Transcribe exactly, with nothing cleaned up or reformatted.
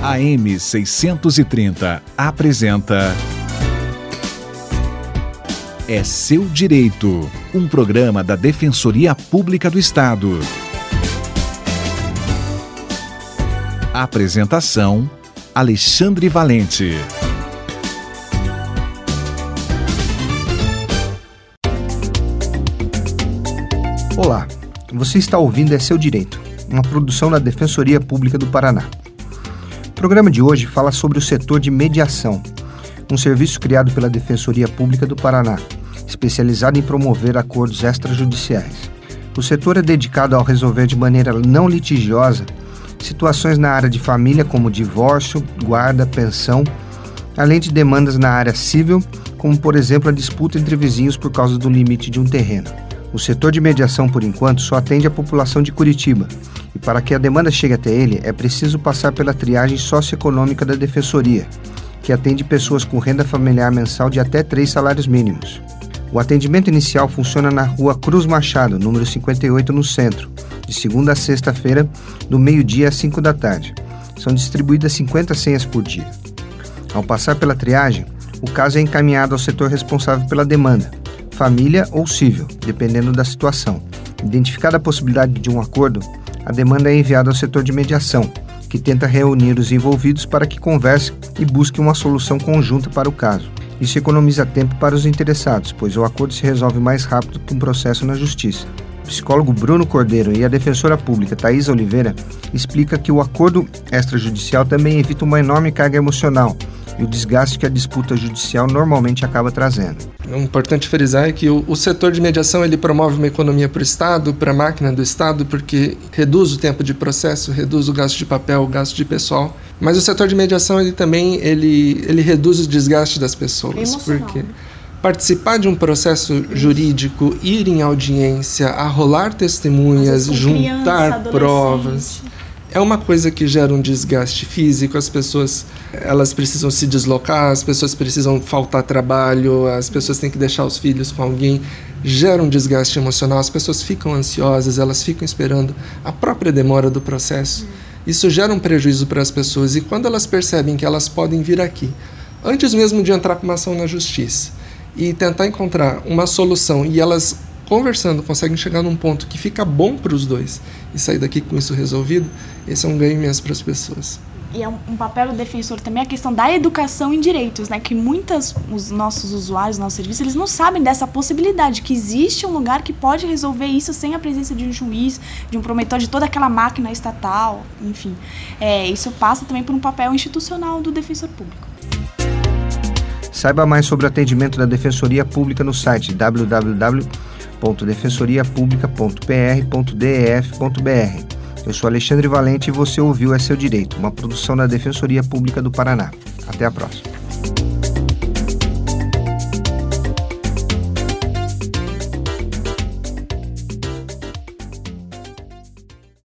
A M seiscentos e trinta apresenta É Seu Direito, um programa da Defensoria Pública do Estado. Apresentação: Alexandre Valente. Olá, você está ouvindo É Seu Direito, uma produção da Defensoria Pública do Paraná. O programa de hoje fala sobre o setor de mediação, um serviço criado pela Defensoria Pública do Paraná, especializado em promover acordos extrajudiciais. O setor é dedicado ao resolver de maneira não litigiosa situações na área de família como divórcio, guarda, pensão, além de demandas na área civil, como por exemplo a disputa entre vizinhos por causa do limite de um terreno. O setor de mediação, por enquanto, só atende a população de Curitiba, e para que a demanda chegue até ele, é preciso passar pela triagem socioeconômica da Defensoria, que atende pessoas com renda familiar mensal de até três salários mínimos. O atendimento inicial funciona na Rua Cruz Machado, número cinquenta e oito, no centro, de segunda a sexta-feira, do meio-dia às cinco da tarde. São distribuídas cinquenta senhas por dia. Ao passar pela triagem, o caso é encaminhado ao setor responsável pela demanda, família ou civil, dependendo da situação. Identificada a possibilidade de um acordo, a demanda é enviada ao setor de mediação, que tenta reunir os envolvidos para que conversem e busquem uma solução conjunta para o caso. Isso economiza tempo para os interessados, pois o acordo se resolve mais rápido que um processo na justiça. O psicólogo Bruno Cordeiro e a defensora pública Thaisa Oliveira explica que o acordo extrajudicial também evita uma enorme carga emocional e o desgaste que a disputa judicial normalmente acaba trazendo. O importante frisar é que o, o setor de mediação ele promove uma economia para o Estado, para a máquina do Estado, porque reduz o tempo de processo, reduz o gasto de papel, o gasto de pessoal. Mas o setor de mediação ele também ele, ele reduz o desgaste das pessoas, emocional, porque né? Participar de um processo jurídico, ir em audiência, arrolar testemunhas, juntar provas, é uma coisa que gera um desgaste físico. As pessoas elas precisam se deslocar, as pessoas precisam faltar trabalho, as pessoas têm que deixar os filhos com alguém, gera um desgaste emocional, as pessoas ficam ansiosas, elas ficam esperando a própria demora do processo. Isso gera um prejuízo para as pessoas, e quando elas percebem que elas podem vir aqui, antes mesmo de entrar com uma ação na justiça, e tentar encontrar uma solução, e elas conversando conseguem chegar num ponto que fica bom para os dois e sair daqui com isso resolvido, esse é um ganho imenso para as pessoas. E é um, um papel do defensor também a questão da educação em direitos, né? Que muitos os nossos usuários, nossos serviços, eles não sabem dessa possibilidade, que existe um lugar que pode resolver isso sem a presença de um juiz, de um promotor, de toda aquela máquina estatal, enfim. É, isso passa também por um papel institucional do defensor público. Saiba mais sobre o atendimento da Defensoria Pública no site w w w ponto defensoria publica ponto p r ponto d e f ponto b r. Eu sou Alexandre Valente e você ouviu É Seu Direito, uma produção da Defensoria Pública do Paraná. Até a próxima.